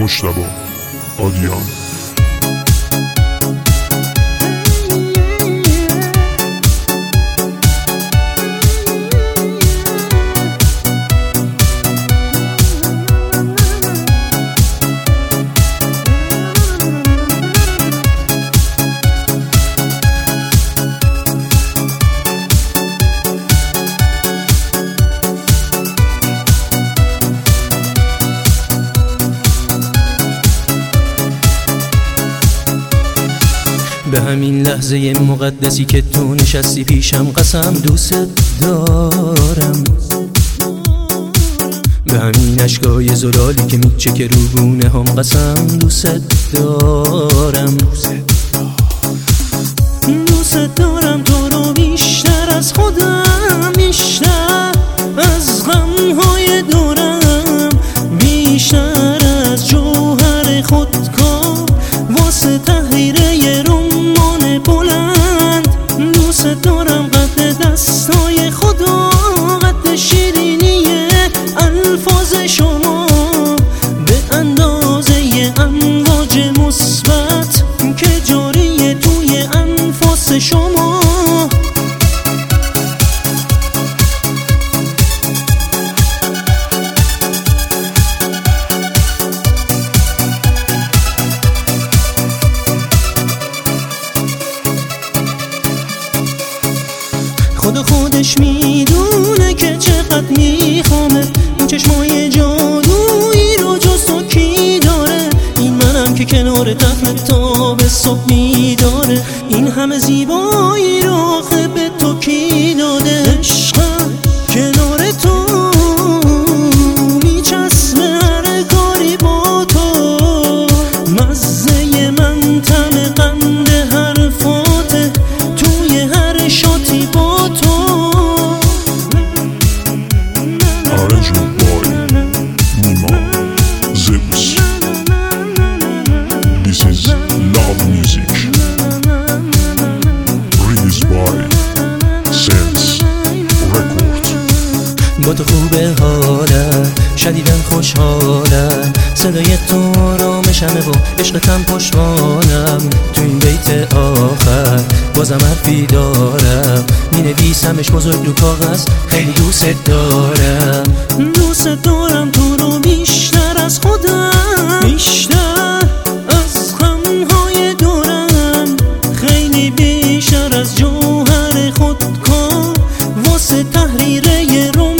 مجتبی آدیان. به همین لحظه مقدسی که تو نشستی پیشم قسم دوست دارم، به همین اشکای زلالی که میچکه رو گونه هم قسم دوست دارم. دوست دارم تو رو بیشتر از خودم، بیشتر از غمهای دورم، بیشتر از جوهر خودکار واسه تحریر رمان بلند. دوست دارم قد دستای خدا، قد شیرینی الفاظ شما، به اندازه امواج مثبت که جاری توی انفاس شما. خودش میدونه که چقدر میخوامه، این چشمای جادویی رو جز تو کی داره؟ این منم که کنار تخت تا به صبح میداره، این همه زیبایی رو آخه به تو کی داده؟ عشقم کنار تو میچسبه هر کاری با تو، مزه من طعم قند حرفاته توی هر شاتی با تو. Arrangement by Nima Zeus. This is Love Music. Released by Sense Record. با تو خوبه حالم، شدیدن خوشحالم، صدای تو آرامشمه و عشقتم پشتوانم. تو این بیت آخر بازم حرفی دارم، مینویسمش بزرگ رو کاغذ، خیلی دوست دارم. دوست دارم تو رو بیشتر از خودم، بیشتر از غمهای دورم، خیلی بیشتر از جوهر خودکار واسه تحریر